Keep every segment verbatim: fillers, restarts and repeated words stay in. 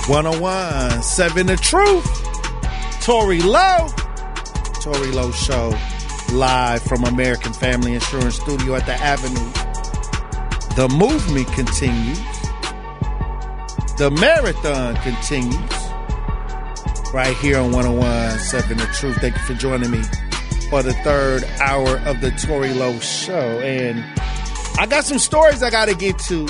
one oh one point seven The Truth. Tory Lowe. Tory Lowe Show. Live from American Family Insurance Studio at the Avenue. The movement continues. The marathon continues. Right here on one oh one point seven The Truth. Thank you for joining me for the third hour of the Tory Lowe Show. And I got some stories I got to get to.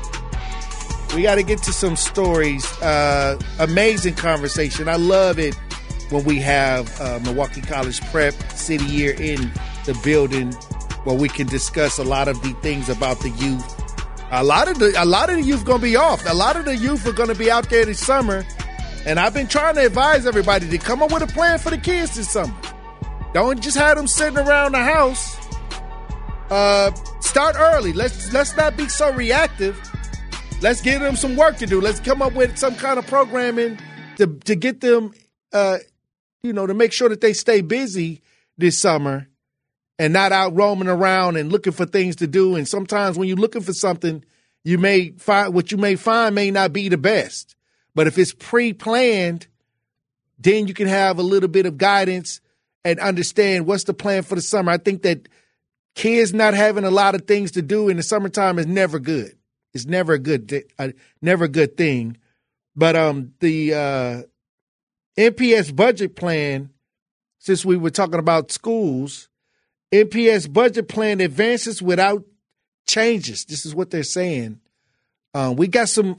We got to get to some stories. Uh, amazing conversation. I love it when we have uh, Milwaukee College Prep City Year in the building where we can discuss a lot of the things about the youth. A lot of the a lot of the youth going to be off. A lot of the youth are going to be out there this summer. And I've been trying to advise everybody to come up with a plan for the kids this summer. Don't just have them sitting around the house. Uh, start early. Let's let's not be so reactive. Let's give them some work to do. Let's come up with some kind of programming to to get them, uh, you know, to make sure that they stay busy this summer and not out roaming around and looking for things to do. And sometimes when you're looking for something, you may find what you may find may not be the best. But if it's pre-planned, then you can have a little bit of guidance and understand what's the plan for the summer. I think that kids not having a lot of things to do in the summertime is never good. It's never a good, uh, never a good thing. But um, the uh, N P S budget plan, since we were talking about schools, N P S budget plan advances without changes. This is what they're saying. Uh, we got some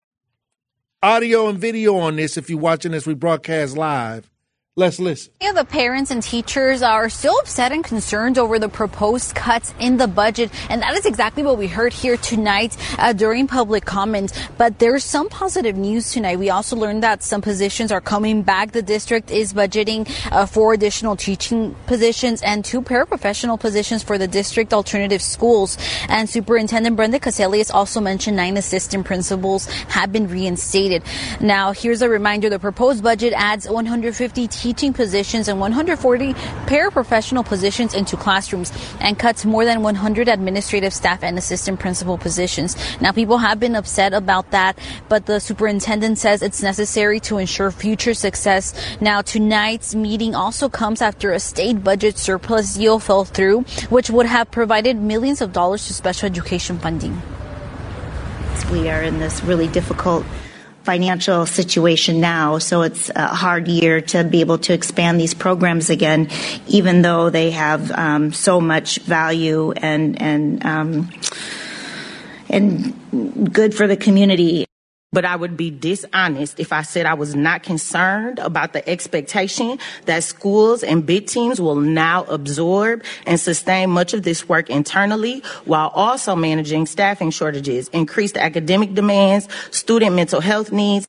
audio and video on this if you're watching as we broadcast live. Let's listen. Yeah, the parents and teachers are still upset and concerned over the proposed cuts in the budget. And that is exactly what we heard here tonight uh, during public comment. But there's some positive news tonight. We also learned that some positions are coming back. The district is budgeting uh, four additional teaching positions and two paraprofessional positions for the district alternative schools. And Superintendent Brenda Caselius also mentioned nine assistant principals have been reinstated. Now, here's a reminder. The proposed budget adds one hundred fifty teaching positions and one hundred forty paraprofessional positions into classrooms and cuts more than one hundred administrative staff and assistant principal positions. Now, people have been upset about that, but the superintendent says it's necessary to ensure future success. Now, tonight's meeting also comes after a state budget surplus deal fell through, which would have provided millions of dollars to special education funding. We are in this really difficult financial situation now, so it's a hard year to be able to expand these programs again, even though they have um, so much value and and um, and good for the community. But I would be dishonest if I said I was not concerned about the expectation that schools and bid teams will now absorb and sustain much of this work internally while also managing staffing shortages, increased academic demands, student mental health needs.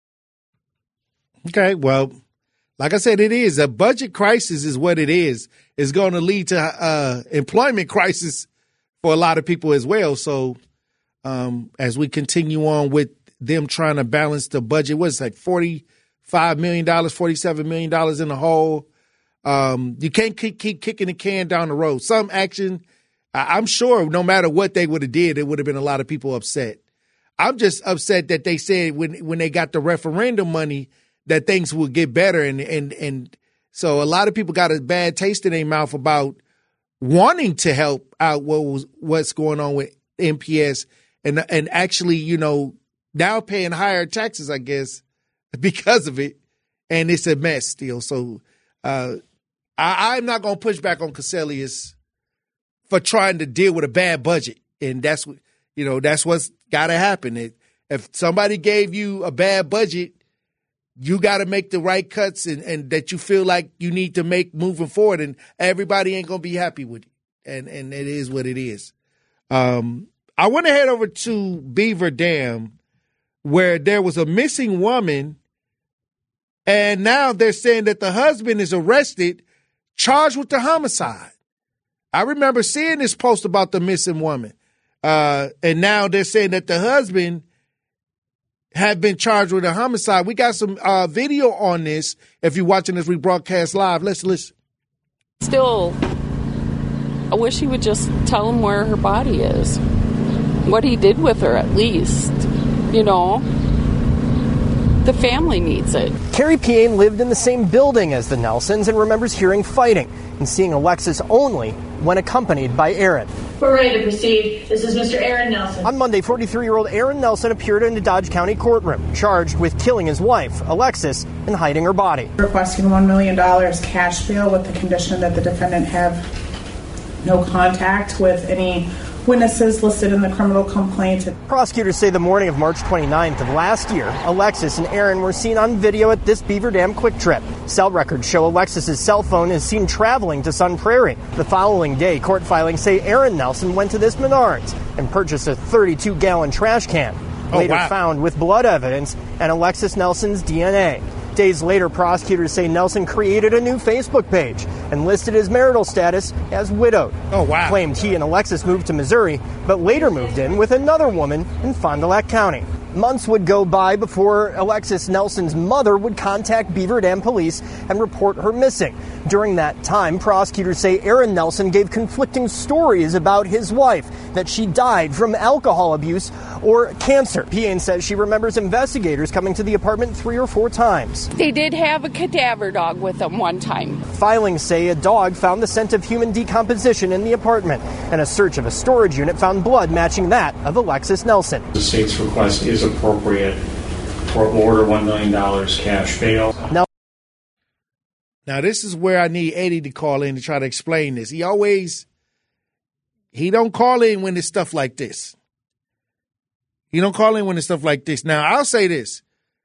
Okay, well, like I said, it is. A budget crisis is what it is. It's going to lead to uh, employment crisis for a lot of people as well. So um, as we continue on with them trying to balance the budget, what's like forty-five million dollars, forty-seven million dollars in the hole. Um, you can't keep, keep kicking the can down the road. Some action, I'm sure no matter what they would have did, it would have been a lot of people upset. I'm just upset that they said when when they got the referendum money that things would get better. And, and, and so a lot of people got a bad taste in their mouth about wanting to help out what was what's going on with N P S and and actually, you know, now paying higher taxes, I guess, because of it. And it's a mess still. So uh, I, I'm not going to push back on Caselius for trying to deal with a bad budget. And that's what, you know, that's what's got to happen. It, if somebody gave you a bad budget, you got to make the right cuts and, and that you feel like you need to make moving forward. And everybody ain't going to be happy with it. And, and it is what it is. Um, I want to head over to Beaver Dam, where there was a missing woman, and now they're saying that the husband is arrested, charged with the homicide. I remember seeing this post about the missing woman, uh, and now they're saying that the husband had been charged with a homicide. We got some uh, video on this. If you're watching this rebroadcast live, let's listen. Still, I wish he would just tell him where her body is, what he did with her at least. You know, The family needs it. Carrie Piane lived in the same building as the Nelsons and remembers hearing fighting and seeing Alexis only when accompanied by Aaron. We're ready to proceed. This is Mister Aaron Nelson. On Monday, forty-three-year-old Aaron Nelson appeared in the Dodge County courtroom, charged with killing his wife, Alexis, and hiding her body. Requesting one million dollars cash bail with the condition that the defendant have no contact with any witnesses listed in the criminal complaint. Prosecutors say the morning of March twenty-ninth of last year, Alexis and Aaron were seen on video at this Beaver Dam Quick Trip. Cell records show Alexis's cell phone is seen traveling to Sun Prairie. The following day, court filings say Aaron Nelson went to this Menards and purchased a thirty-two gallon trash can, oh, later wow. found with blood evidence and Alexis Nelson's D N A. Days later, prosecutors say Nelson created a new Facebook page and listed his marital status as widowed. Oh, wow. Claimed he and Alexis moved to Missouri, but later moved in with another woman in Fond du Lac County. Months would go by before Alexis Nelson's mother would contact Beaver Dam police and report her missing. During that time, prosecutors say Aaron Nelson gave conflicting stories about his wife, that she died from alcohol abuse or cancer. Piane says she remembers investigators coming to the apartment three or four times. They did have a cadaver dog with them one time. Filings say a dog found the scent of human decomposition in the apartment, and a search of a storage unit found blood matching that of Alexis Nelson. The state's request is appropriate for order one million dollars cash bail. Now, now, this is where I need Eddie to call in to try to explain this. He always, he don't call in when it's stuff like this. He don't call in when it's stuff like this. Now, I'll say this.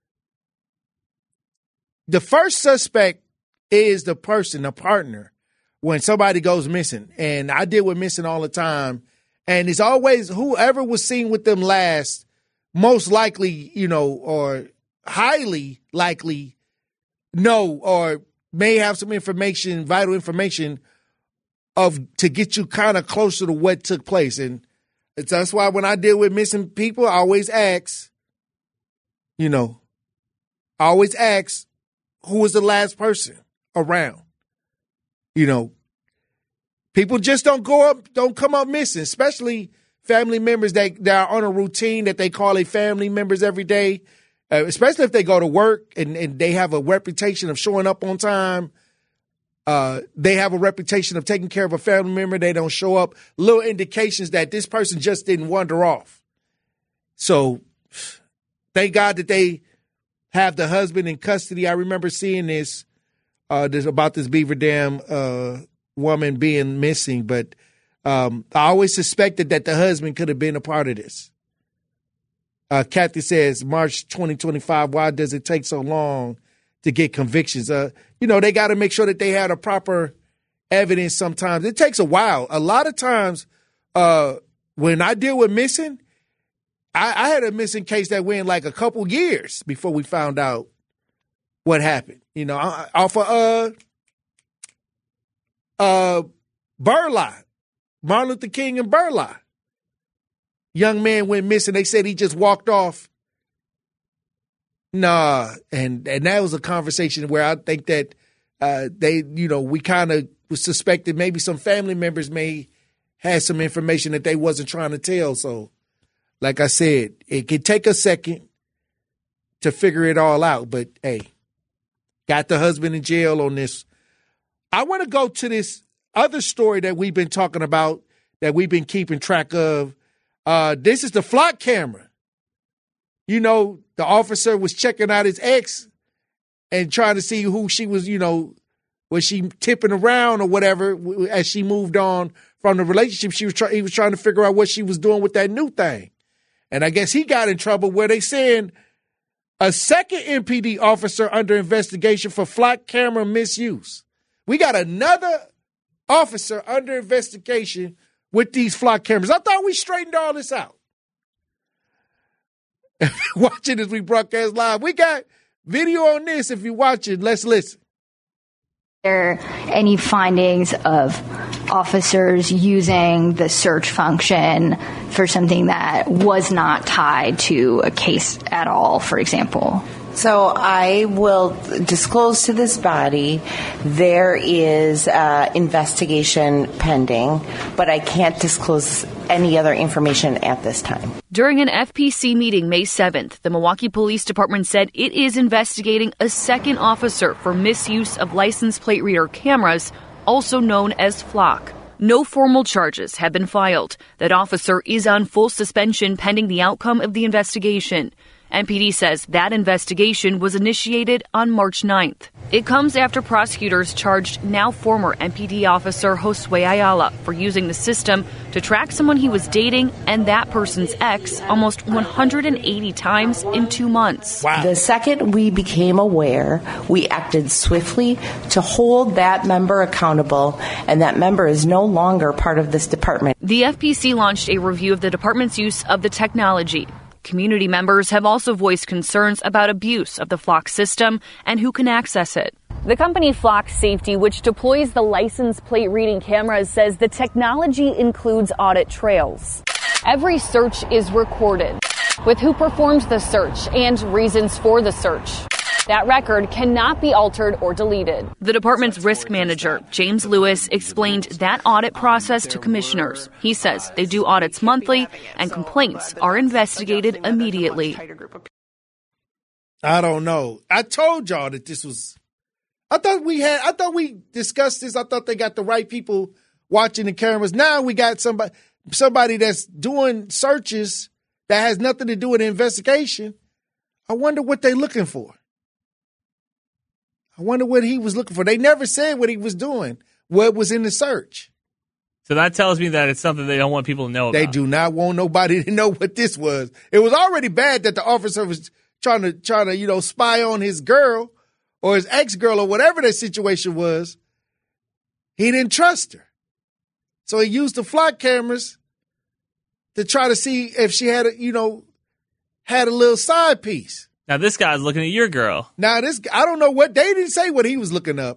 The first suspect is the person, the partner, when somebody goes missing. And I deal with missing all the time. And it's always whoever was seen with them last, most likely, you know, or highly likely know or may have some information, vital information of to get you kind of closer to what took place. And it's, that's why when I deal with missing people, I always ask, you know, I always ask, who was the last person around? You know, people just don't go up, don't come up missing, especially family members that, that are on a routine that they call their family members every day, uh, especially if they go to work and, and they have a reputation of showing up on time. Uh, they have a reputation of taking care of a family member. They don't show up. Little indications that this person just didn't wander off. So thank God that they have the husband in custody. I remember seeing this, uh, this about this Beaver Dam uh, woman being missing, but um, I always suspected that the husband could have been a part of this. Uh, Kathy says, March twenty twenty-five, why does it take so long to get convictions? Uh, you know, they got to make sure that they had a proper evidence sometimes. It takes a while. A lot of times uh, when I deal with missing, I, I had a missing case that went like a couple years before we found out what happened. You know, off of uh, uh, Burleigh, Martin Luther King and Burleigh. Young man went missing. They said he just walked off. Nah, and and that was a conversation where I think that uh, they, you know, we kind of suspected maybe some family members may have some information that they wasn't trying to tell. So, like I said, it could take a second to figure it all out. But hey, got the husband in jail on this. I want to go to this other story that we've been talking about, that we've been keeping track of. Uh, this is the flock camera. You know, the officer was checking out his ex and trying to see who she was, you know, was she tipping around or whatever as she moved on from the relationship. She was try- he was trying to figure out what she was doing with that new thing. And I guess he got in trouble where they saying a second M P D officer under investigation for flock camera misuse. We got another officer under investigation with these flock cameras. I thought we straightened all this out. Watching as we broadcast live, we got video on this. If you're watching, let's listen. Are there any findings of officers using the search function for something that was not tied to a case at all, for example? So I will disclose to this body there is uh, investigation pending, but I can't disclose any other information at this time. During an F P C meeting May seventh, the Milwaukee Police Department said it is investigating a second officer for misuse of license plate reader cameras, also known as Flock. No formal charges have been filed. That officer is on full suspension pending the outcome of the investigation. M P D says that investigation was initiated on March ninth. It comes after prosecutors charged now former M P D officer Josue Ayala for using the system to track someone he was dating and that person's ex almost one hundred eighty times in two months. Wow. The second we became aware, we acted swiftly to hold that member accountable, and that member is no longer part of this department. The F P C launched a review of the department's use of the technology. Community members have also voiced concerns about abuse of the Flock system and who can access it. The company Flock Safety, which deploys the license plate reading cameras, says the technology includes audit trails. Every search is recorded, with who performs the search and reasons for the search. That record cannot be altered or deleted. The department's risk manager, James Lewis, explained that audit process to commissioners. He says they do audits monthly and complaints are investigated immediately. I don't know. I told y'all that this was, I thought we had, I thought we discussed this. I thought they got the right people watching the cameras. Now we got somebody, somebody that's doing searches that has nothing to do with the investigation. I wonder what they're looking for. I wonder what he was looking for. They never said what he was doing, what was in the search. So that tells me that it's something they don't want people to know about. They do not want nobody to know what this was. It was already bad that the officer was trying to, trying to, you know, spy on his girl or his ex-girl or whatever that situation was. He didn't trust her. So he used the Flock cameras to try to see if she had, a, you know, had a little side piece. Now, this guy's looking at your girl. Now, this I don't know what, they didn't say what he was looking up.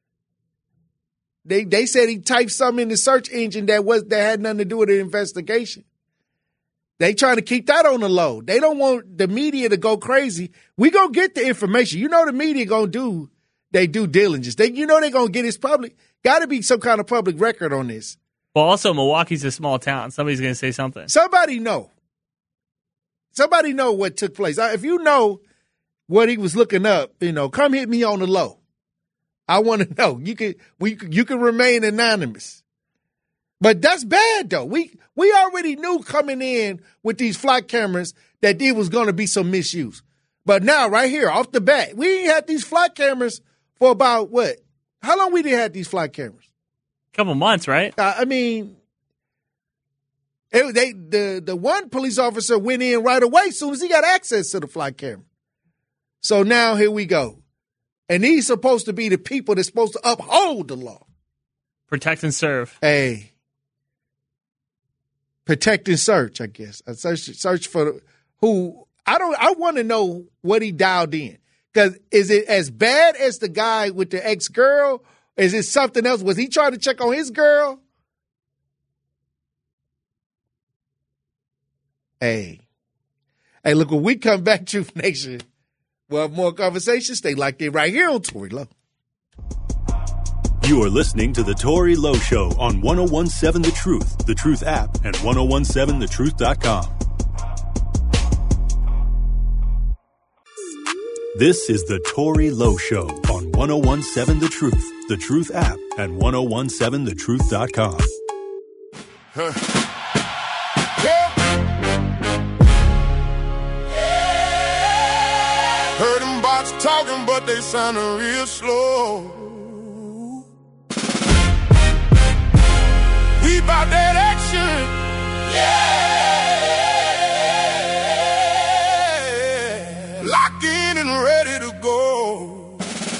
They they said he typed something in the search engine that was that had nothing to do with the investigation. They trying to keep that on the low. They don't want the media to go crazy. We gonna get the information. You know the media gonna do they due diligence. They you know they gonna get his public. Got to be some kind of public record on this. Well, also Milwaukee's a small town. Somebody's gonna say something. Somebody know. Somebody know what took place. If you know what he was looking up, you know, come hit me on the low. I want to know. You can we you can remain anonymous. But that's bad though. We we already knew coming in with these Flock cameras that there was going to be some misuse. But now right here off the bat, we ain't had these Flock cameras for about what? How long we did have these Flock cameras? A couple months, right? Uh, I mean, it, they the the one police officer went in right away as soon as he got access to the Flock camera. So now here we go. And these supposed to be the people that's supposed to uphold the law. Protect and serve. Hey. Protect and search, I guess. I search search for who I don't I want to know what he dialed in. Because is it as bad as the guy with the ex-girl? Is it something else? Was he trying to check on his girl? Hey. Hey, look, when we come back, Truth Nation, we'll have more conversations. Stay locked in right here on Tory Lowe. You are listening to The Tory Lowe Show on one oh one seven The Truth, The Truth app, and ten seventeen the truth dot com. This is The Tory Lowe Show on ten seventeen The Truth, The Truth app, and ten seventeen the truth dot com. Huh. Heard them bots talking, but they sounding real slow. We bout that action, yeah. Locked in and ready to go.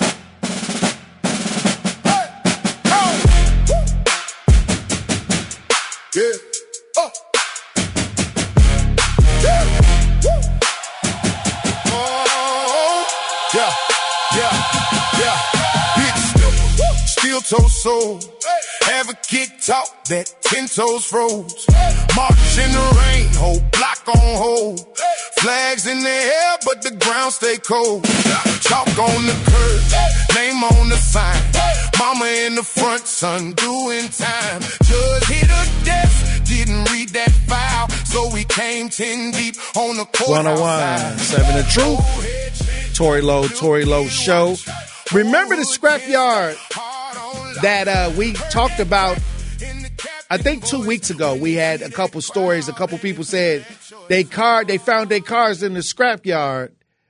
Hey, oh, woo. Yeah, oh, yeah, woo. Oh, yeah, yeah, yeah. Big still, still toe soul. Have a kick talk that ten toes froze. March in the rain, whole block on hold. Flags in the air, but the ground stay cold. Chalk on the curb, name on the sign. Mama in the front, son doing time. Judge hit her death, didn't read that file, so we came ten deep on the courthouse. one oh one seven The Truth. Tory Lowe, Tory Lowe Show. Remember the scrapyard that uh, we talked about, I think two weeks ago. We had a couple stories. A couple people said they car they found their cars in the scrapyard.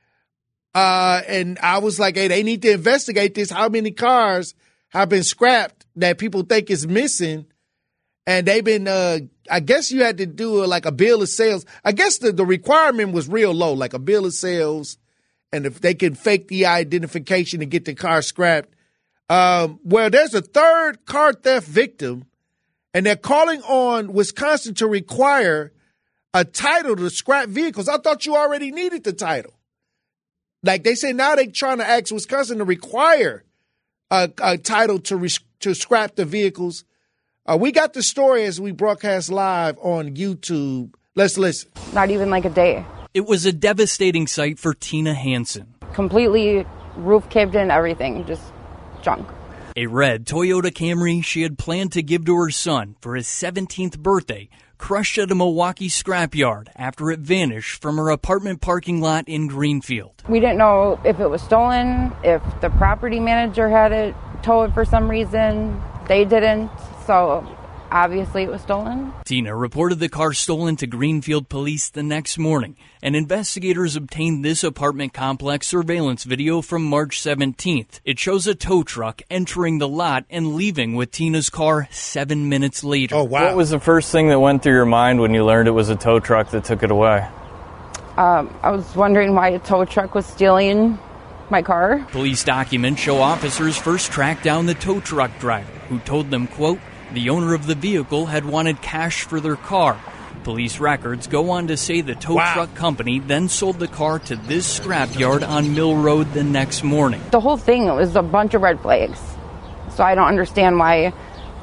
Uh, and I was like, hey, they need to investigate this. How many cars have been scrapped that people think is missing? And they've been, uh, I guess you had to do a, like a bill of sales. I guess the, the requirement was real low, like a bill of sales. And if they can fake the identification and get the car scrapped. Um, well, there's a third car theft victim, and they're calling on Wisconsin to require a title to scrap vehicles. I thought you already needed the title. Like they say now they're trying to ask Wisconsin to require a, a title to re, to scrap the vehicles. Uh, we got the story as we broadcast live on YouTube. Let's listen. Not even like a day. It was a devastating sight for Tina Hansen. Completely roof caved in, everything, just junk. A red Toyota Camry she had planned to give to her son for his seventeenth birthday crushed at a Milwaukee scrapyard after it vanished from her apartment parking lot in Greenfield. We didn't know if it was stolen, if the property manager had it towed for some reason. They didn't, so obviously it was stolen. Tina reported the car stolen to Greenfield police the next morning, and investigators obtained this apartment complex surveillance video from March seventeenth. It shows a tow truck entering the lot and leaving with Tina's car seven minutes later. Oh, wow. What was the first thing that went through your mind when you learned it was a tow truck that took it away? Um, I was wondering why a tow truck was stealing my car. Police documents show officers first tracked down the tow truck driver, who told them, quote, the owner of the vehicle had wanted cash for their car. Police records go on to say the tow wow. truck company then sold the car to this scrapyard on Mill Road the next morning. The whole thing was a bunch of red flags. So I don't understand why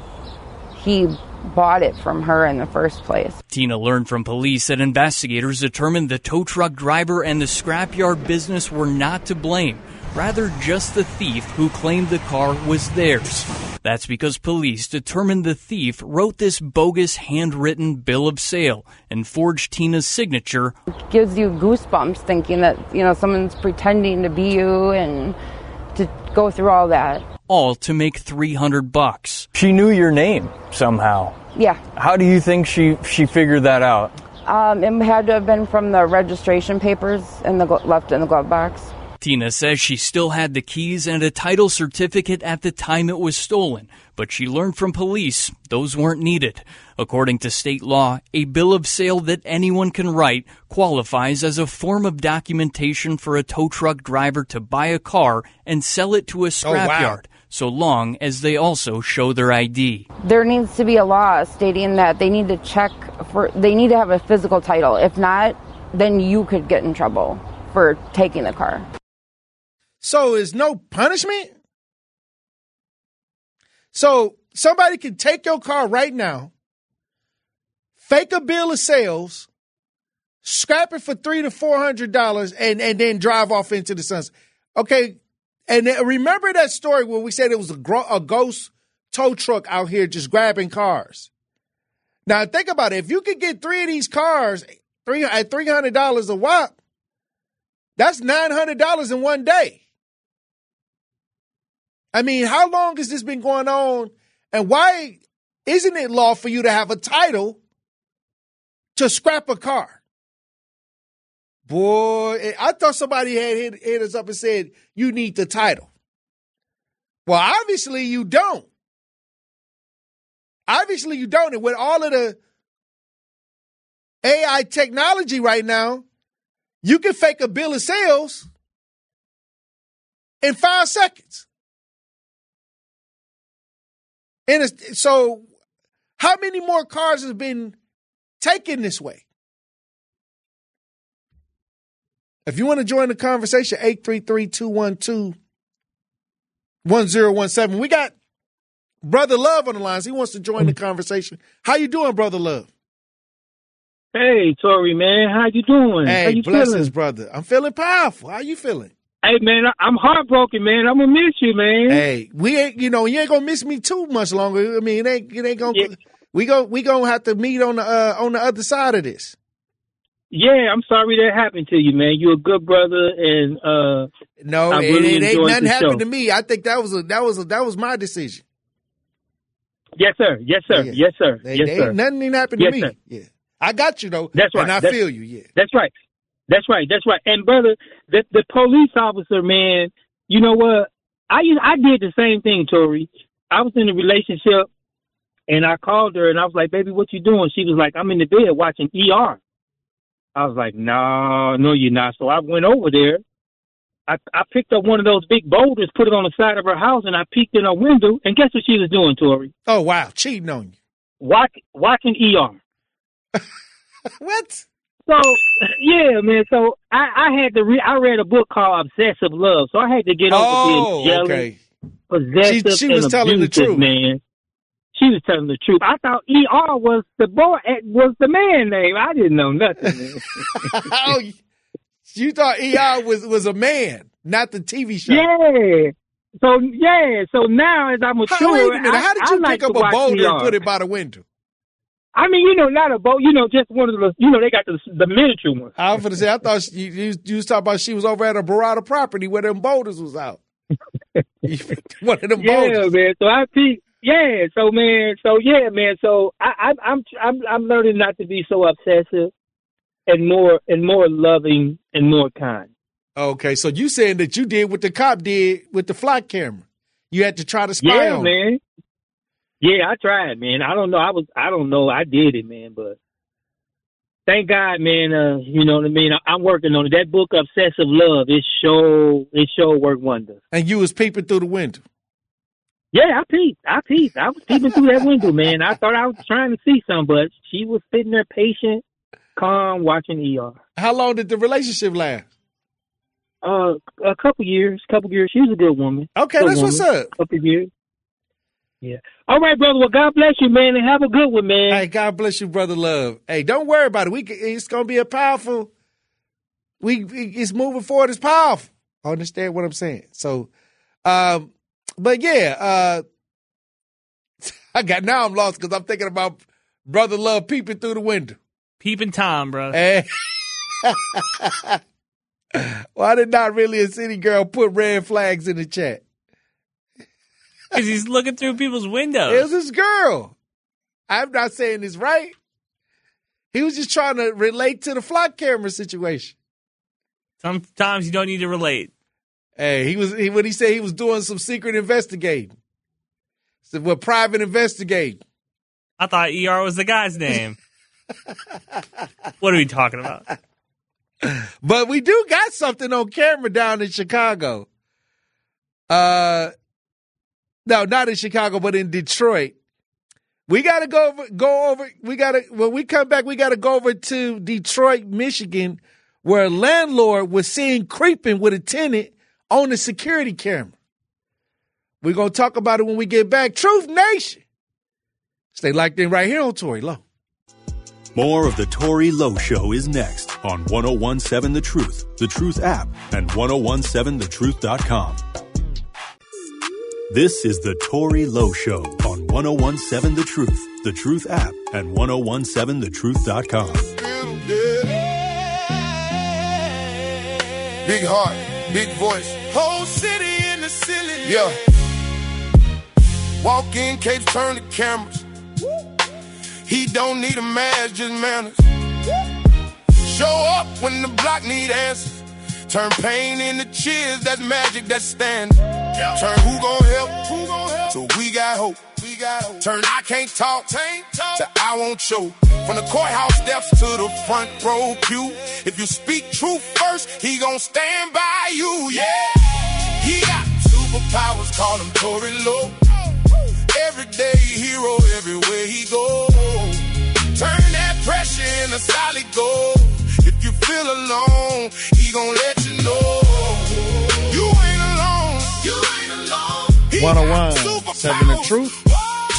he bought it from her in the first place. Tina learned from police that investigators determined the tow truck driver and the scrapyard business were not to blame, rather just the thief who claimed the car was theirs. That's because police determined the thief wrote this bogus handwritten bill of sale and forged Tina's signature. It gives you goosebumps thinking that, you know, someone's pretending to be you and to go through all that. All to make three hundred bucks. She knew your name somehow. Yeah. How do you think she, she figured that out? Um, it had to have been from the registration papers in the left in the glove box. Tina says she still had the keys and a title certificate at the time it was stolen, but she learned from police those weren't needed. According to state law, a bill of sale that anyone can write qualifies as a form of documentation for a tow truck driver to buy a car and sell it to a scrapyard, oh, wow. so long as they also show their I D. There needs to be a law stating that they need to check for, they need to have a physical title. If not, then you could get in trouble for taking the car. So is no punishment? So somebody can take your car right now, fake a bill of sales, scrap it for three to four hundred dollars, and and then drive off into the sunset. Okay, and remember that story where we said it was a, gro- a ghost tow truck out here just grabbing cars. Now think about it: if you could get three of these cars three at three hundred dollars a whop, that's nine hundred dollars in one day. I mean, how long has this been going on? And why isn't it law for you to have a title to scrap a car? Boy, I thought somebody had hit, hit us up and said, you need the title. Well, obviously you don't. Obviously you don't. And with all of the A I technology right now, you can fake a bill of sales in five seconds. And it's, so how many more cars have been taken this way? If you want to join the conversation, eight three three, two one two, one zero one seven. We got Brother Love on the lines. He wants to join the conversation. How you doing, Brother Love? Hey, Tori, man. How you doing? Hey, How you blessings, feeling? brother. I'm feeling powerful. How you feeling? Hey, man, I- I'm heartbroken, man. I'm going to miss you, man. Hey, we ain't, you know, you ain't gonna miss me too much longer. I mean, it ain't, it ain't gonna, yeah. we go, we gonna have to meet on the, uh, on the other side of this. Yeah, I'm sorry that happened to you, man. You're a good brother, and uh, no, I it, really it ain't enjoyed nothing the happened show. to me. I think that was a, that was a, that was my decision. Yes, sir. Yes, sir. Yeah. Yes, sir. They, yes, they sir. ain't, nothing ain't happened yes, to me. Sir. Yeah, I got you though. That's right. And I That's, feel you. Yeah, that's right. That's right. That's right. And brother, the the police officer, man, you know what? I used, I did the same thing, Tori. I was in a relationship, and I called her, and I was like, "Baby, what you doing?" She was like, "I'm in the bed watching E R." I was like, "No, no, you're not." So I went over there. I, I picked up one of those big boulders, put it on the side of her house, and I peeked in her window, and guess what she was doing, Tori? Oh, wow. Cheating on you. Watch, watching E R. What? So, yeah, man. So I, I had to read, I read a book called Obsessive Love. So I had to get over oh, being jealous, okay. possessive, She, she was and telling abusive, the truth. man. She was telling the truth. I thought E R was the boy, was the man name. I didn't know nothing, man. Oh, you thought E R was, was a man, not the T V show. Yeah. So, yeah. So now as I mature, How, wait a minute. How did I, you I like pick up to a watch boulder E R. and put it by the window? I mean, you know, not a boat, you know, just one of the, you know, they got the the miniature ones. I was going to say, I thought she, you, you was talking about she was over at a Barada property where them boulders was out. One of them Yeah, boulders. man. So I peep. Yeah. So man. So yeah, man. So I, I, I'm I'm I'm learning not to be so obsessive, and more and more loving and more kind. Okay, so you saying that you did what the cop did with the flock camera? You had to try to spy Yeah, on man. Yeah, I tried, man. I don't know. I was. I don't know. I did it, man. But thank God, man. Uh, you know what I mean. I, I'm working on it. That book, Obsessive Love, it show it show work wonders. And you was peeping through the window. Yeah, I peeped. I peeped. I was peeping through that window, man. I thought I was trying to see something, but she was sitting there patient, calm, watching E R. How long did the relationship last? Uh, a couple years. Couple years. She was a good woman. Okay, good that's woman. what's up. Couple years. Yeah. All right, brother. Well, God bless you, man, and have a good one, man. Hey, God bless you, brother Love. Hey, don't worry about it. We can, it's gonna be a powerful. We it's moving forward. It's powerful. I understand what I'm saying. So, um, but yeah, uh, I got now I'm lost because I'm thinking about brother Love peeping through the window. Peeping Tom, bro. Hey. Why did not really a city girl put red flags in the chat? Because he's looking through people's windows. It was this girl. I'm not saying this right. He was just trying to relate to the flock camera situation. Sometimes you don't need to relate. Hey, he was he, what he said he was doing some secret investigating. So what private investigating. I thought E R was the guy's name. What are we talking about? But we do got something on camera down in Chicago. Uh, no, not in Chicago, but in Detroit. We gotta go over, go over. We gotta when we come back, we gotta go over to Detroit, Michigan, where a landlord was seen creeping with a tenant on the security camera. We're gonna talk about it when we get back. Truth Nation, stay locked in right here on Tory Lowe. More of the Tory Lowe Show is next on ten seventeen The Truth, The Truth app, and ten seventeen the truth dot com. This is the Tory Lowe Show on ten seventeen The Truth, The Truth app, and ten seventeen the truth dot com. Big heart, big voice. Whole city in the ceiling. Yeah. Walk in, capes turn the cameras. He don't need a mask, just manners. Show up when the block need answers. Turn pain into cheers, that's magic, that's standard. Turn who gon' help, who gon' help? So we got hope, we got hope. Turn I can't talk, to I won't show. From the courthouse steps to the front row pew. If you speak truth first, he gon' stand by you, yeah. He got superpowers, call him Tory Lowe. Everyday hero, everywhere he go. Turn that pressure into solid gold. If you feel alone, he gon' let you know. You ain't alone. You ain't alone. one oh one seven The Truth.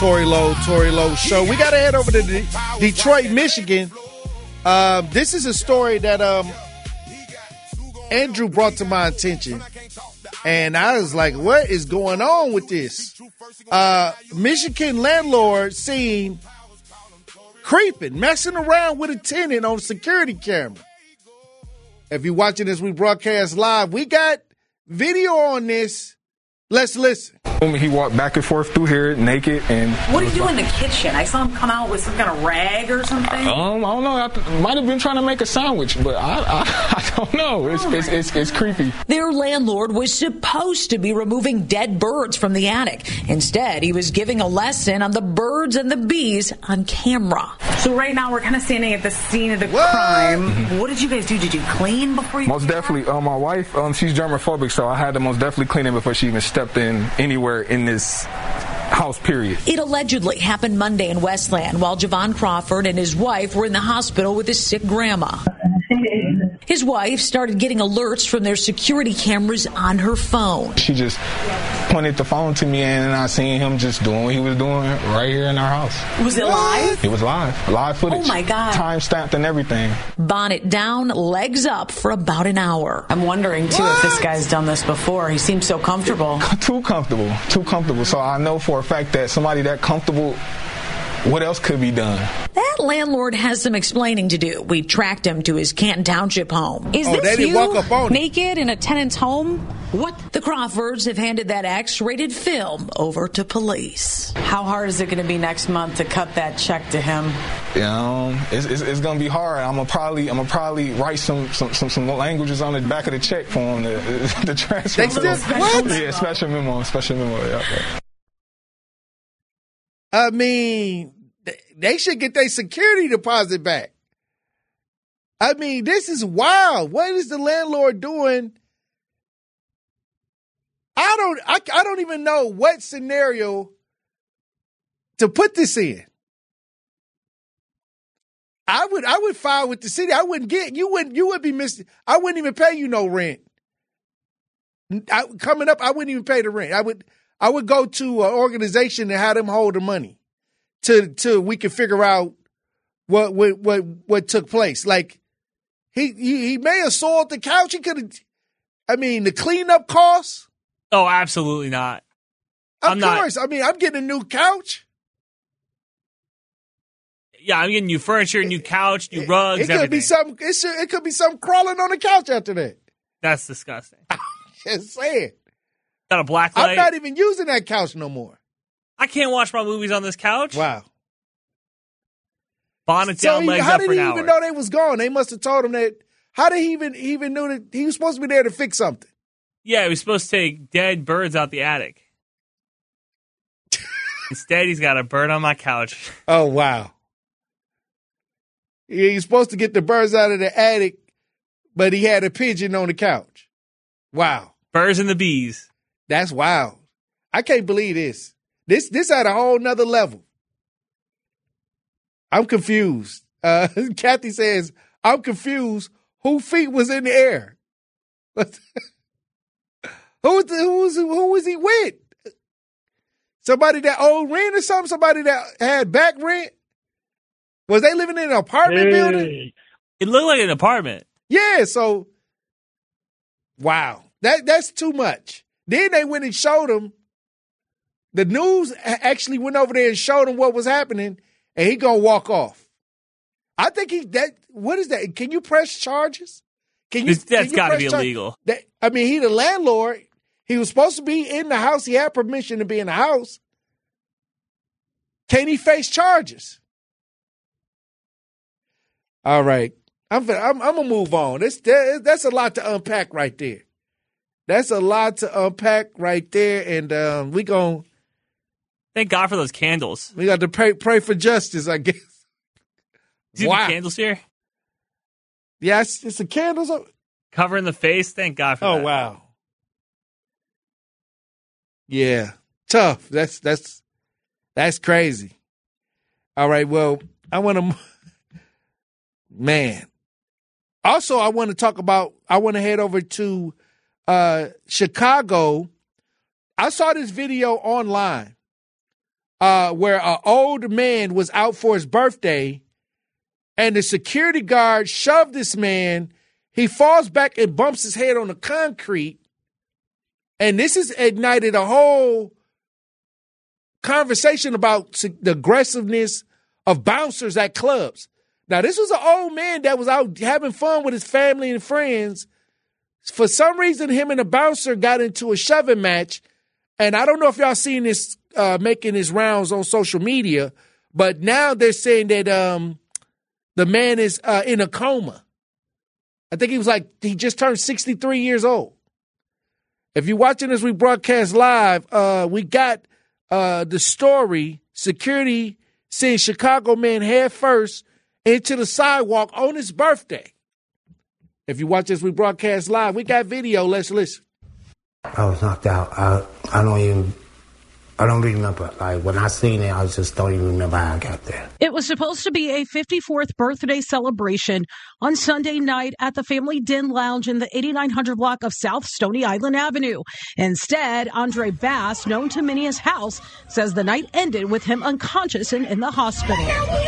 Tory Lowe, Tory Lowe Show. We got to head over to De- Detroit, Michigan. Uh, this is a story that um, Andrew brought to my attention. And I was like, what is going on with this? Uh, Michigan landlord seen creeping, messing around with a tenant on security camera. If you're watching this, we broadcast live. We got video on this. Let's listen. He walked back and forth through here naked. And what did you do in the kitchen? I saw him come out with some kind of rag or something. Um, I don't know. I might have been trying to make a sandwich, but I, I, I don't know. It's, oh it's, it's, it's creepy. Their landlord was supposed to be removing dead birds from the attic. Instead, he was giving a lesson on the birds and the bees on camera. So right now, we're kind of standing at the scene of the what? crime. Mm-hmm. What did you guys do? Did you clean before you? Most definitely. Uh, my wife, um, she's germophobic, so I had to most definitely clean it before she even stepped in anywhere in this house, period. It allegedly happened Monday in Westland while Javon Crawford and his wife were in the hospital with his sick grandma. His wife started getting alerts from their security cameras on her phone. She just pointed the phone to me, and I seen him just doing what he was doing right here in our house. Was it live? It was live. Live footage. Oh, my God. Time stamped and everything. Bonnet down, legs up for about an hour. I'm wondering, too, what? if this guy's done this before. He seems so comfortable. Too comfortable. Too comfortable. So I know for a fact that somebody that comfortable, what else could be done? That landlord has some explaining to do. We tracked him to his Canton Township home. Is oh, this they didn't you walk up on naked in a tenant's home? What? The Crawfords have handed that X-rated film over to police. How hard is it going to be next month to cut that check to him? Yeah, um, it's, it's, it's going to be hard. I'm gonna probably I'm gonna probably write some, some, some, some languages on the back of the check for him to, to transfer. They still, what? Yeah, special memo, special memo. Yeah, yeah. I mean, they should get their security deposit back. I mean, this is wild. What is the landlord doing? I don't, I, I don't even know what scenario to put this in. I would, I would file with the city. I wouldn't get, you wouldn't, you would be missing. I wouldn't even pay you no rent. I, coming up, I wouldn't even pay the rent. I would, I would go to an organization and have them hold the money till, till we could figure out what, what, what, what took place. Like he, he, he may have soiled the couch. He could have, I mean, the cleanup costs. Oh, absolutely not. Of I'm course. Not, I mean, I'm getting a new couch. Yeah, I'm getting new furniture, new couch, new rugs, It could everything. be something. It, should, it could be something crawling on the couch after that. That's disgusting. Just saying. Got a black light. I'm not even using that couch no more. I can't watch my movies on this couch. Wow. Bonnet so down, he, legs how up did for he an even hour. know they was gone? They must have told him that. How did he even he even knew that he was supposed to be there to fix something? Yeah, he was supposed to take dead birds out the attic. Instead, he's got a bird on my couch. Oh, wow. Yeah, he's supposed to get the birds out of the attic, but he had a pigeon on the couch. Wow. Birds and the bees. That's wild. I can't believe this. This this at a whole nother level. I'm confused. Uh, Kathy says, I'm confused. Whose feet was in the air? who, was the, who, was, who was he with? Somebody that owed rent or something? Somebody that had back rent? Was they living in an apartment hey. building? It looked like an apartment. Yeah, so, wow. That That's too much. Then they went and showed him. The news actually went over there and showed him what was happening, and he gonna walk off. I think he that what is that? Can you press charges? Can you? This, that's can you got to be char- illegal. That, I mean, he the landlord. He was supposed to be in the house. He had permission to be in the house. Can he face charges? All right, I'm I'm, I'm gonna move on. That's that, that's a lot to unpack right there. That's a lot to unpack right there, and um, we gonna thank God for those candles. We got to pray pray for justice, I guess. See wow. the candles here? Yeah, it's, it's the candles. Up. Covering the face. Thank God for oh, that. Oh wow. Yeah, tough. That's that's that's crazy. All right, well, I want to, man. Also, I want to talk about. I want to head over to uh, Chicago. I saw this video online uh, where an old man was out for his birthday, and the security guard shoved this man. He falls back and bumps his head on the concrete. And this has ignited a whole conversation about the aggressiveness of bouncers at clubs. Now, this was an old man that was out having fun with his family and friends. For some reason, him and the bouncer got into a shoving match. And I don't know if y'all seen this uh, making his rounds on social media, but now they're saying that um, the man is uh, in a coma. I think he was like, he just turned sixty-three years old. If you're watching as we broadcast live, uh, we got uh, the story, security seeing Chicago man head first into the sidewalk on his birthday. If you watch as we broadcast live, we got video. Let's listen. I was knocked out. I I don't even, I don't remember. Like, when I seen it, I just don't even remember how I got there. It was supposed to be a fifty-fourth birthday celebration on Sunday night at the Family Den Lounge in the eighty-nine hundred block of South Stony Island Avenue. Instead, Andre Bass, known to many as House, says the night ended with him unconscious and in the hospital.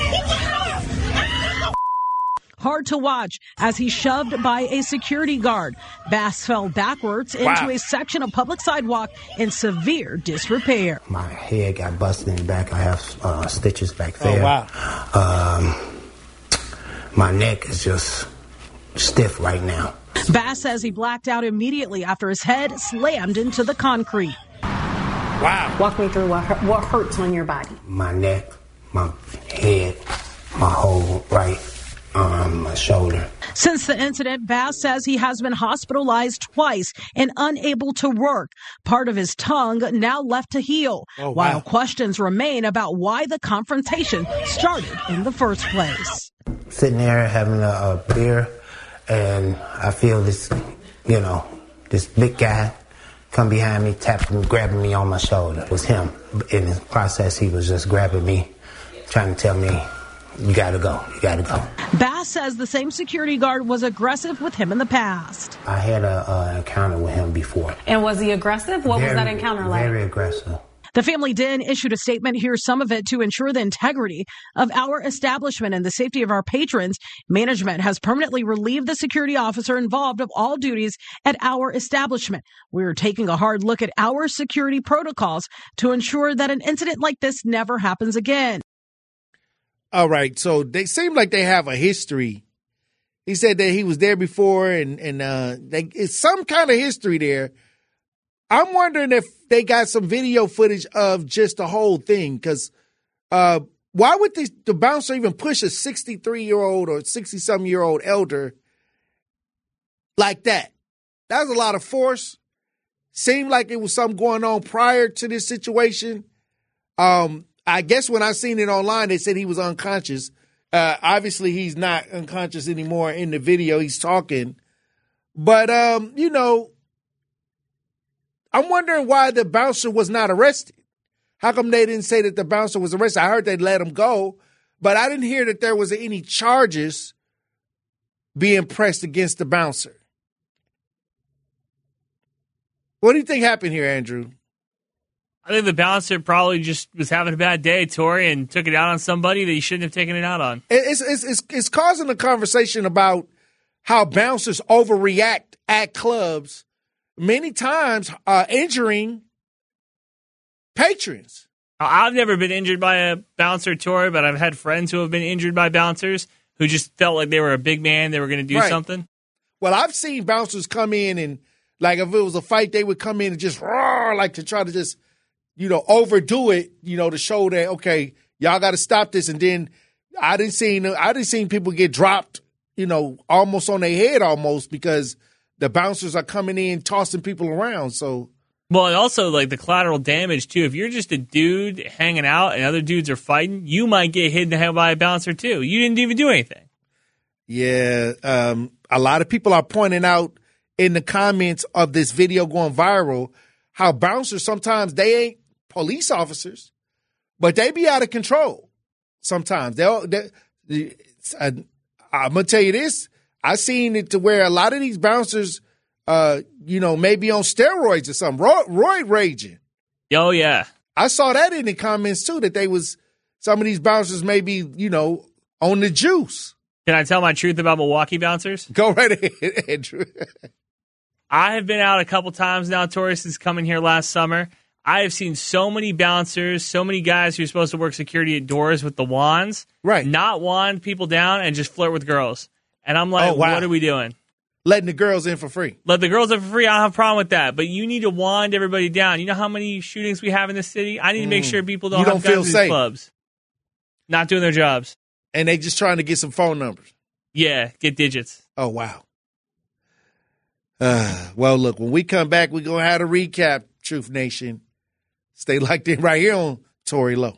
Hard to watch as he shoved by a security guard. Bass fell backwards into Wow. a section of public sidewalk in severe disrepair. My head got busted in the back. I have uh, stitches back Oh, there. wow. Um, my neck is just stiff right now. Bass says he blacked out immediately after his head slammed into the concrete. Wow. Walk me through what, hu- what hurts on your body. My neck, my head, my whole right arm, my shoulder. Since the incident, Bass says he has been hospitalized twice and unable to work. Part of his tongue now left to heal, Oh, wow. while questions remain about why the confrontation started in the first place. Sitting there having a, a beer, and I feel this, you know, this big guy come behind me, tapping, grabbing me on my shoulder. It was him. In the process, he was just grabbing me, trying to tell me, you gotta go, you gotta go. Bass says the same security guard was aggressive with him in the past. I had a, a encounter with him before. And was he aggressive? What Very- was that encounter like? Very aggressive. The Family Den issued a statement. Here's some of it. To ensure the integrity of our establishment and the safety of our patrons, management has permanently relieved the security officer involved of all duties at our establishment. We're taking a hard look at our security protocols to ensure that an incident like this never happens again. All right, so they seem like they have a history. He said that he was there before, and and uh, they, it's some kind of history there. I'm wondering if they got some video footage of just the whole thing, because uh, why would the, the bouncer even push a sixty-three-year-old or sixty-something-year-old elder like that? That was a lot of force. Seemed like it was something going on prior to this situation. Um. I guess when I seen it online, they said he was unconscious. Uh, obviously, he's not unconscious anymore in the video. He's talking. But, um, you know, I'm wondering why the bouncer was not arrested. How come they didn't say that the bouncer was arrested? I heard they let him go, but I didn't hear that there was any charges being pressed against the bouncer. What do you think happened here, Andrew? I think the bouncer probably just was having a bad day, Tori, and took it out on somebody that he shouldn't have taken it out on. It's it's it's, it's causing a conversation about how bouncers overreact at clubs, many times uh, injuring patrons. I've never been injured by a bouncer, Tori, but I've had friends who have been injured by bouncers who just felt like they were a big man, they were going to do Right. something. Well, I've seen bouncers come in and, like, if it was a fight, they would come in and just roar, like to try to just, you know, overdo it, you know, to show that, okay, y'all got to stop this. And then I didn't see, I didn't see people get dropped, you know, almost on their head almost because the bouncers are coming in, tossing people around. So, Well, and also, like, the collateral damage, too. If you're just a dude hanging out and other dudes are fighting, you might get hit in the head by a bouncer, too. You didn't even do anything. yeah, um, a lot of people are pointing out in the comments of this video going viral how bouncers sometimes, they ain't police officers, but they be out of control sometimes. They'll, they, I, I'm going to tell you this. I seen it to where a lot of these bouncers, uh, you know, maybe on steroids or something, roid, roid raging. Oh, yeah. I saw that in the comments too, that they was some of these bouncers may be, you know, on the juice. Can I tell my truth about Milwaukee bouncers? Go right ahead, Andrew. I have been out a couple times now, Tori, since coming here last summer. I have seen so many bouncers, so many guys who are supposed to work security at doors with the wands, right? Not wand people down and just flirt with girls. And I'm like, oh, wow. What are we doing? Letting the girls in for free. Let the girls in for free. I don't have a problem with that. But you need to wand everybody down. You know how many shootings we have in this city? I need to make Mm. sure people don't You have don't guns feel in these safe. clubs. Not doing their jobs. And they just trying to get some phone numbers. Yeah, get digits. Oh, wow. Uh, well, look, when we come back, we're going to have a recap, Truth Nation. Stay locked in right here on Tory Lowe.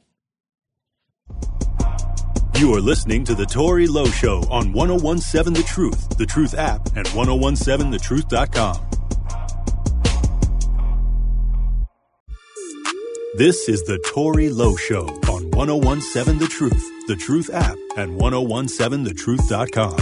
You are listening to The Tory Lowe Show on one oh one seven The Truth, The Truth app, and ten seventeen the truth dot com. This is The Tory Lowe Show on ten seventeen The Truth, The Truth app, and ten seventeen the truth dot com.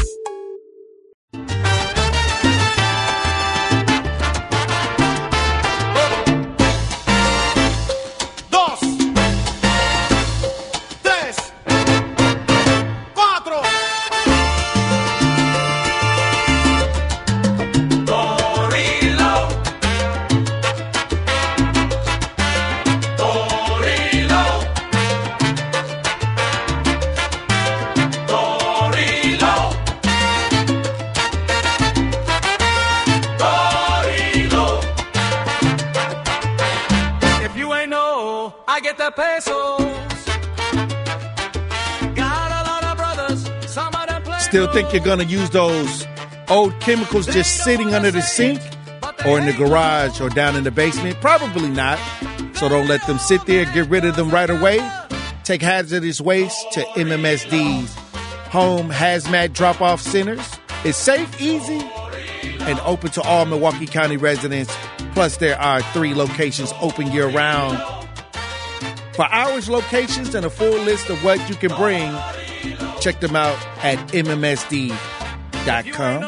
Still think you're going to use those old chemicals just sitting under the sink or in the garage or down in the basement? Probably not. So don't let them sit there. Get rid of them right away. Take hazardous waste to M M S D's home hazmat drop-off centers. It's safe, easy, and open to all Milwaukee County residents. Plus, there are three locations open year-round. For hours, locations, and a full list of what you can bring, check them out at M M S D dot com.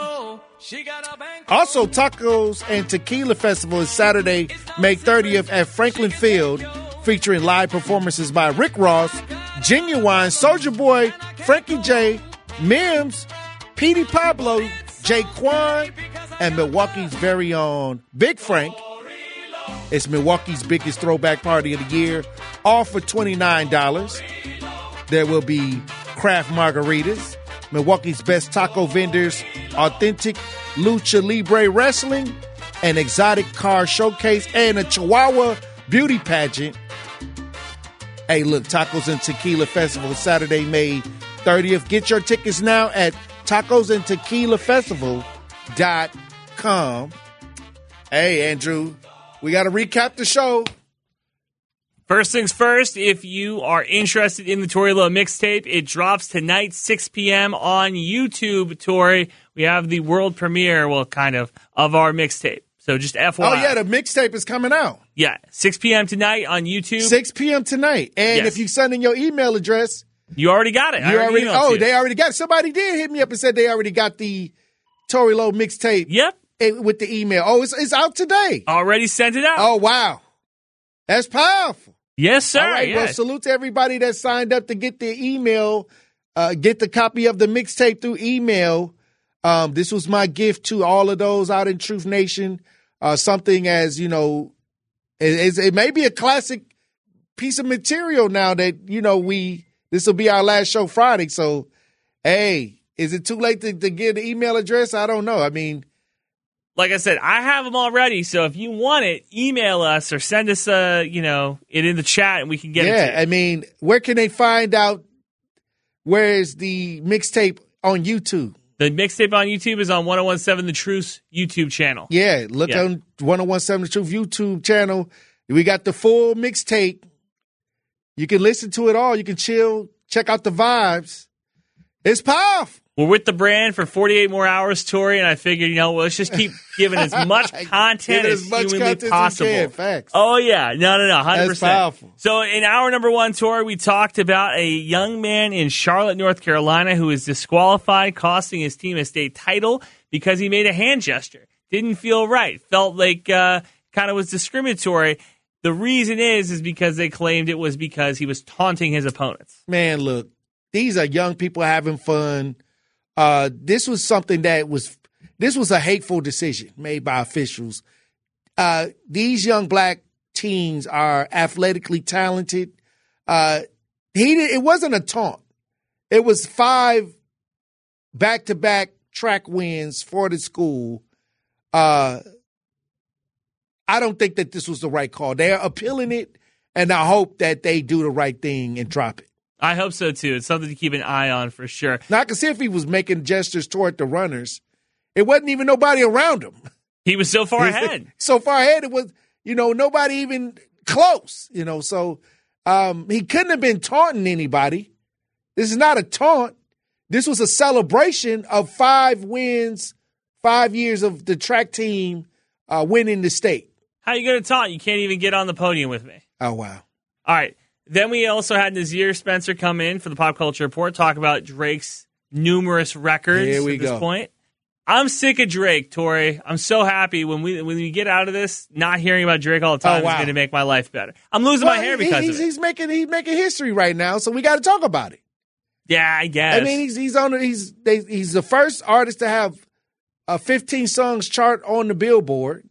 Also, Tacos and Tequila Festival is Saturday, May thirtieth at Franklin Field, featuring live performances by Rick Ross, Genuine, Soulja Boy, Frankie J, Mims, Petey Pablo, Jaquan, and Milwaukee's very own Big Frank. It's Milwaukee's biggest throwback party of the year, all for twenty-nine dollars. There will be craft margaritas, Milwaukee's best taco vendors, authentic lucha libre wrestling, an exotic car showcase, and a Chihuahua beauty pageant. Hey, look, Tacos and Tequila Festival, Saturday, May thirtieth. Get your tickets now at tacos and tequila festival dot com. Hey, Andrew, we got to recap the show. First things first, if you are interested in the Tory Lowe mixtape, it drops tonight, six p.m. on YouTube, Tory. We have the world premiere, well, kind of, of our mixtape. So just F Y I. Oh, yeah, the mixtape is coming out. Yeah, six p.m. tonight on YouTube. six p.m. tonight. And Yes. if you send in your email address. You already got it. I You already already, emailed oh, you. they already got it. Somebody did hit me up and said they already got the Tory Lowe mixtape. Yep. With the email. Oh, it's, it's out today. Already sent it out. Oh, wow. That's powerful. Yes, sir. All right, well, yes. salute to everybody that signed up to get the email, uh, get the copy of the mixtape through email. Um, this was my gift to all of those out in Truth Nation. Uh, something as, you know, it, it may be a classic piece of material now that, you know, we, this will be our last show Friday. So, hey, is it too late to, to get an email address? I don't know. I mean, like I said, I have them already. So if you want it, email us or send us, uh, you know, it in the chat and we can get yeah, it to you. I mean, where can they find out where is the mixtape on YouTube? The mixtape on YouTube is on ten seventeen The Truth's YouTube channel. Yeah, look Yeah. on ten seventeen The Truth YouTube channel. We got the full mixtape. You can listen to it all. You can chill, check out the vibes. It's powerful. We're with the brand for forty-eight more hours, Tori, and I figured, you know, well, let's just keep giving as much content Give it as, as much humanly content as we possible. can. Facts. Oh, yeah. No, no, no. one hundred percent. That's powerful. So in hour number one, Tori, we talked about a young man in Charlotte, North Carolina, who was disqualified, costing his team a state title because he made a hand gesture. Didn't feel right. Felt like uh, kind of was discriminatory. The reason is, is because they claimed it was because he was taunting his opponents. Man, look, these are young people having fun. Uh, this was something that was, this was a hateful decision made by officials. Uh, these young black teens are athletically talented. Uh, he did, it wasn't a taunt. It was five back-to-back track wins for the school. Uh, I don't think that this was the right call. They're appealing it, and I hope that they do the right thing and drop it. I hope so, too. It's something to keep an eye on for sure. Now, I can see if he was making gestures toward the runners. It wasn't even nobody around him. He was so far ahead. So far ahead, it was, you know, nobody even close, you know. So um, he couldn't have been taunting anybody. This is not a taunt. This was a celebration of five wins, five years of the track team uh, winning the state. How you going to taunt? You can't even get on the podium with me. Oh, wow. All right. Then we also had Nazir Spencer come in for the Pop Culture Report, talk about Drake's numerous records Here we at this go. point. I'm sick of Drake, Tori. I'm so happy when we when we get out of this, not hearing about Drake all the time Oh, wow. is going to make my life better. I'm losing Well, my hair he- because he's, of it. he's making he's making history right now, so we got to talk about it. Yeah, I guess. I mean, he's he's on he's they, he's the first artist to have a fifteen songs chart on the Billboard,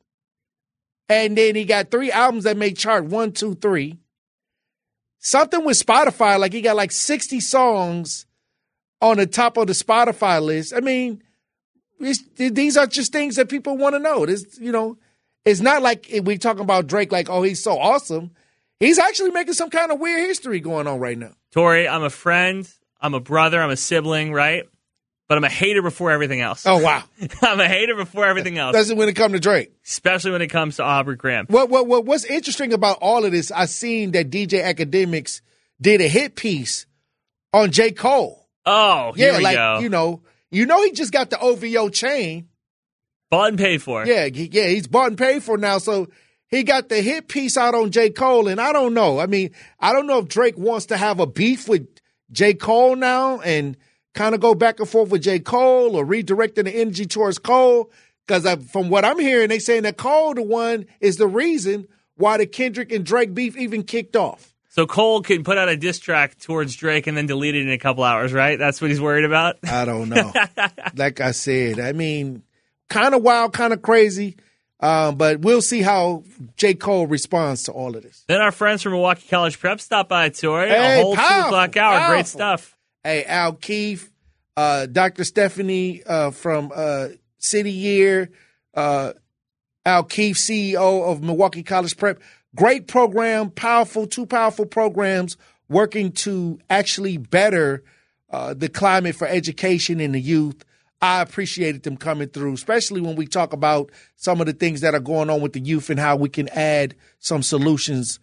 and then he got three albums that made chart one, two, three. Something with Spotify, like he got like sixty songs on the top of the Spotify list. I mean, it's, these are just things that people want to know. This, you know, it's not like we talking about Drake like, oh, he's so awesome. He's actually making some kind of weird history going on right now. Tori, I'm a friend. I'm a brother. I'm a sibling, right? But I'm a hater before everything else. Oh, wow. I'm a hater before everything else. Especially when it comes to Drake. Especially when it comes to Aubrey Graham. What, what, what, what's interesting about all of this, I seen that D J Academics did a hit piece on J. Cole. Oh, here yeah, we like, go. you know, you know he just got the O V O chain. Bought and paid for. Yeah, he- yeah, he's bought and paid for now. So he got the hit piece out on J. Cole, and I don't know. I mean, I don't know if Drake wants to have a beef with J. Cole now and kind of go back and forth with J. Cole or redirecting the energy towards Cole. Because from what I'm hearing, they saying that Cole, the one, is the reason why the Kendrick and Drake beef even kicked off. So Cole can put out a diss track towards Drake and then delete it in a couple hours, right? That's what he's worried about? I don't know. Like I said, I mean, kind of wild, kind of crazy. Um, but we'll see how J. Cole responds to all of this. Then our friends from Milwaukee College Prep stopped by, Tori. Hey, a whole powerful, two o'clock hour. powerful. Great stuff. Hey, Al Keefe, uh, Doctor Stephanie uh, from uh, City Year, uh, Al Keefe, C E O of Milwaukee College Prep. Great program, powerful, two powerful programs working to actually better uh, the climate for education in the youth. I appreciated them coming through, especially when we talk about some of the things that are going on with the youth and how we can add some solutions.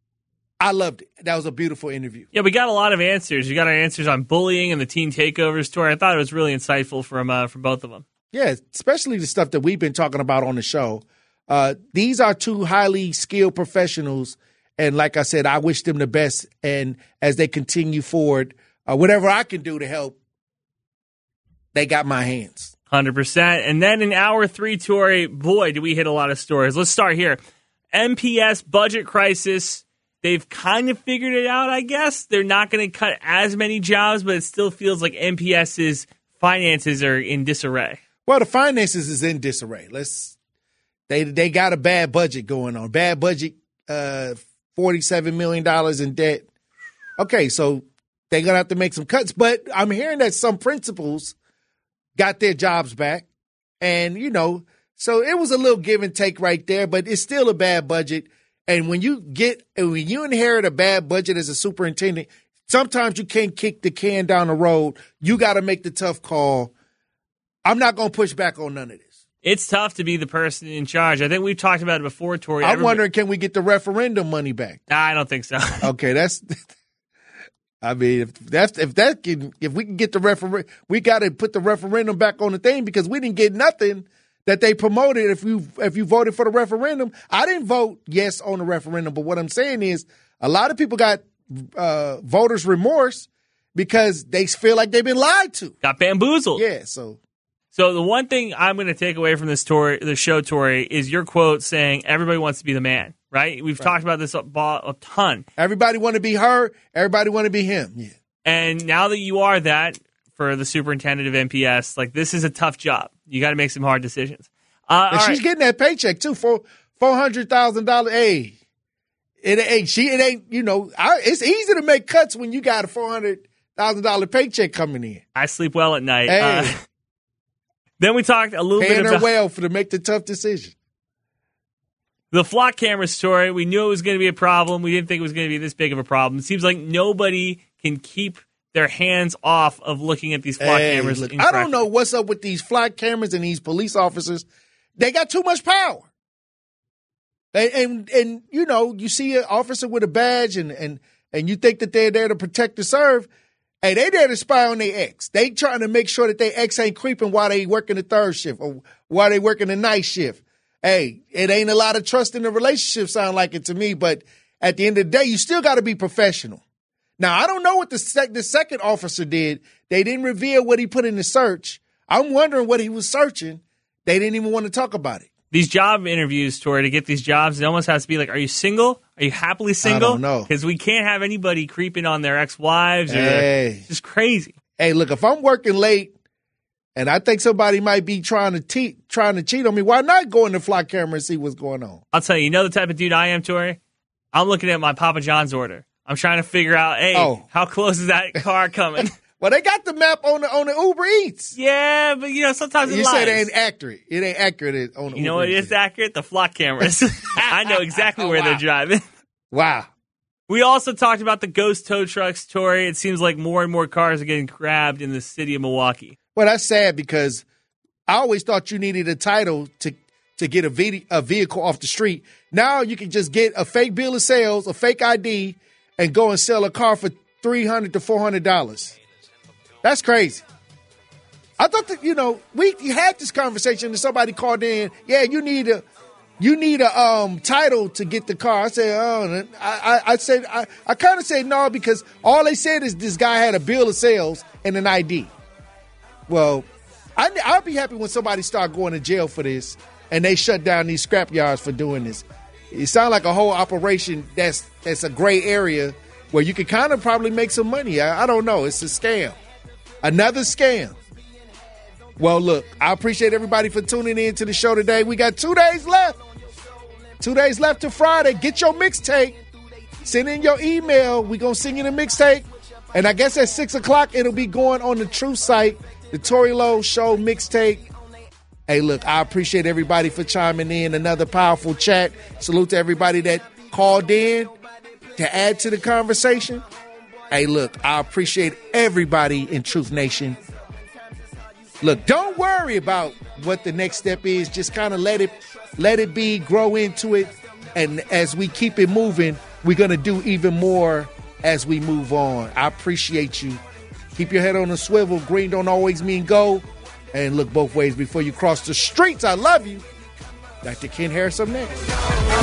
I loved it. That was a beautiful interview. Yeah, we got a lot of answers. You got our answers on bullying and the teen takeovers, Tori. I thought it was really insightful from uh, from both of them. Yeah, especially the stuff that we've been talking about on the show. Uh, these are two highly skilled professionals, and like I said, I wish them the best. And as they continue forward, uh, whatever I can do to help, they got my hands. one hundred percent. And then in hour three, Tori, boy, did we hit a lot of stories. Let's start here. M P S budget crisis. They've kind of figured it out, I guess. They're not going to cut as many jobs, but it still feels like MPS's finances are in disarray. Well, the finances is in disarray. Let's they they got a bad budget going on. Bad budget, uh, forty-seven million dollars in debt. Okay, so they're gonna have to make some cuts. But I'm hearing that some principals got their jobs back, and you know, so it was a little give and take right there. But it's still a bad budget. And when you get when you inherit a bad budget as a superintendent, sometimes you can't kick the can down the road. You got to make the tough call. I'm not going to push back on none of this. It's tough to be the person in charge. I think we've talked about it before, Tori. I'm Everybody- wondering, can we get the referendum money back? Nah, I don't think so. Okay, that's. I mean, if that's if that can if we can get the referendum, we got to put the referendum back on the thing because we didn't get nothing that they promoted. If you if you voted for the referendum, I didn't vote yes on the referendum. But what I'm saying is, a lot of people got uh, voters' remorse because they feel like they've been lied to, got bamboozled. Yeah, so. So the one thing I'm going to take away from this Tori, the show, Tori, is your quote saying everybody wants to be the man. right? We've Right. talked about this a, a ton. Everybody want to be her. Everybody want to be him. Yeah. And now that you are that for the superintendent of M P S, like this is a tough job. You got to make some hard decisions. Uh, And all she's right. getting that paycheck too for four hundred thousand dollars. Hey, it ain't she. It ain't you know. I, it's easy to make cuts when you got a four hundred thousand dollar paycheck coming in. I sleep well at night. Hey. Uh, then we talked a little Paying bit her about well for to make the tough decision. the flock camera story. We knew it was going to be a problem. We didn't think it was going to be this big of a problem. It seems like nobody can keep their hands off of looking at these flock Hey, cameras. look, I incorrectly. don't know what's up with these flock cameras and these police officers. They got too much power. And, and, and you know, you see an officer with a badge and, and, and you think that they're there to protect and serve. Hey, they there to spy on their ex. They trying to make sure that their ex ain't creeping while they working the third shift or while they working the night shift. Hey, it ain't a lot of trust in the relationship, sound like it to me, but at the end of the day, you still got to be professional. Now, I don't know what the, sec- the second officer did. They didn't reveal what he put in the search. I'm wondering what he was searching. They didn't even want to talk about it. These job interviews, Tori, to get these jobs, it almost has to be like, are you single? Are you happily single? I don't know. Because we can't have anybody creeping on their ex-wives. Or, Hey. it's just crazy. Hey, look, if I'm working late and I think somebody might be trying to te- trying to cheat on me, why not go in the flock camera and see what's going on? I'll tell you, you know the type of dude I am, Tori? I'm looking at my Papa John's order. I'm trying to figure out, hey, Oh. how close is that car coming? Well, they got the map on the on the Uber Eats. Yeah, but you know sometimes it You lies. said it ain't accurate. It ain't accurate on the You know Uber what Eats. is accurate? The flock cameras. I know exactly where they're driving. Wow. We also talked about the ghost tow trucks, Tori. It seems like more and more cars are getting grabbed in the city of Milwaukee. Well, that's sad because I always thought you needed a title to to get a, ve- a vehicle off the street. Now you can just get a fake bill of sales, a fake I D, and go and sell a car for three hundred to four hundred dollars. That's crazy. I thought that, you know, we had this conversation and somebody called in, yeah, you need a you need a um title to get the car. I said, oh, I, I, I said, I, I kind of said no because all they said is this guy had a bill of sales and an I D. Well, I, I'll be happy when somebody start going to jail for this and they shut down these scrap yards for doing this. It sounds like a whole operation that's that's a gray area where you could kind of probably make some money. I, I don't know. It's a scam. Another scam. Well, look, I appreciate everybody for tuning in to the show today. We got two days left. Two days left to Friday. Get your mixtape. Send in your email. We're going to sing you the mixtape. And I guess at six o'clock, it'll be going on the Truth site, the Tory Lowe Show mixtape. Hey, look, I appreciate everybody for chiming in. Another powerful chat. Salute to everybody that called in to add to the conversation. Hey, look, I appreciate everybody in Truth Nation. Look, don't worry about what the next step is. Just kind of let it let it be, grow into it. And as we keep it moving, we're going to do even more as we move on. I appreciate you. Keep your head on a swivel. Green don't always mean go. And look both ways before you cross the streets. I love you. Doctor Ken Harris up next.